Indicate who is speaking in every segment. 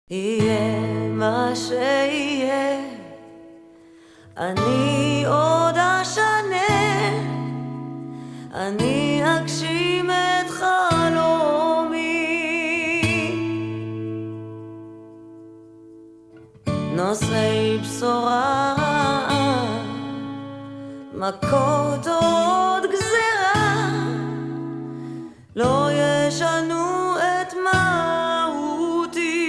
Speaker 1: יהיה מה שיהיה, אני עוד אשנה, אני אגשים את חלומי. נושאי בשורה, מכות עוד גזרה, לא ישנו את מהותי.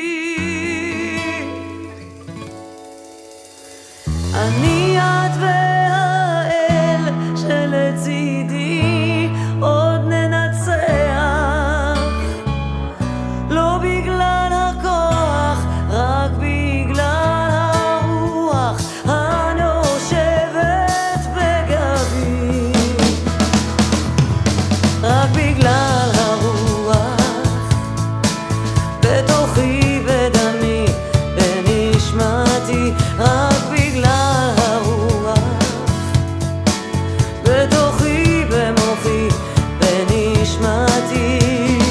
Speaker 1: אני את והאל שלצידי עוד ננצח, לא בגלל הכוח, רק בגלל הרוח הנושבת בגבי, רק בגלל הרוח בתוכי, בדמי, בנשמתי, רק בגלל הרוח בתוכי, במוחי, בנשמתי.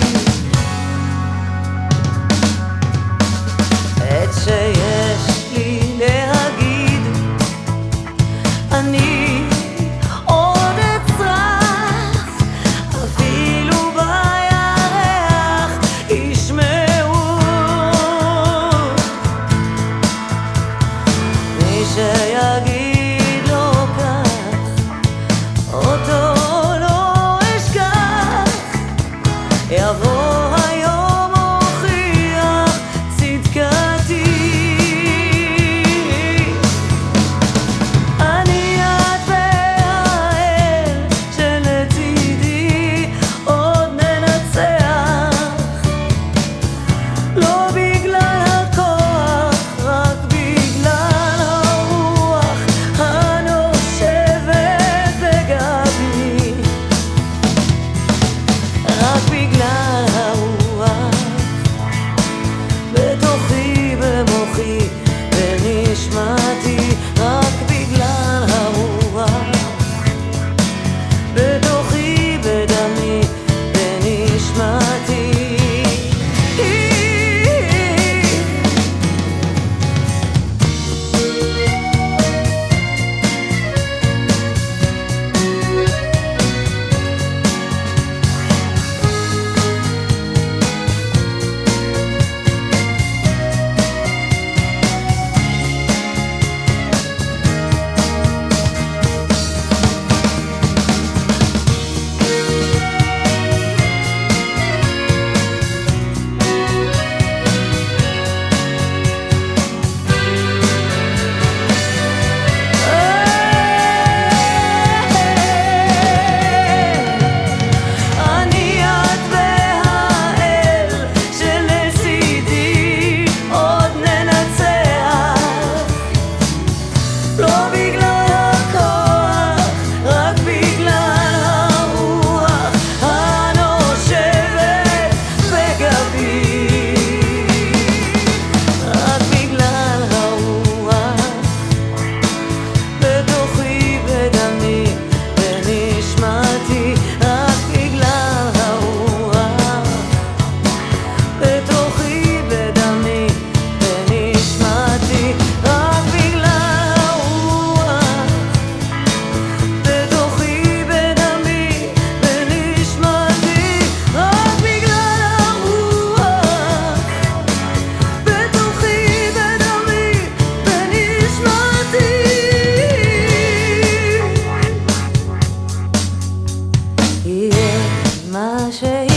Speaker 1: את שיש לי להגיד אני עוד אצרח, אפילו בירח ישמעו. מי שיגיד לו כך, אותו לא אשכח, יבוא היום הוכיח צדקתי. אני את והאל שלצידי עוד ננצח, לא בגלל הכוח, רק בגלל הרוח הנושבת בגבי, רק בגלל הרוח בתוכי, במוחי, בנשמתי, רק בגלל הרוח בתוכי, בדמי, בנשמתי. יהיה מה שיהיה.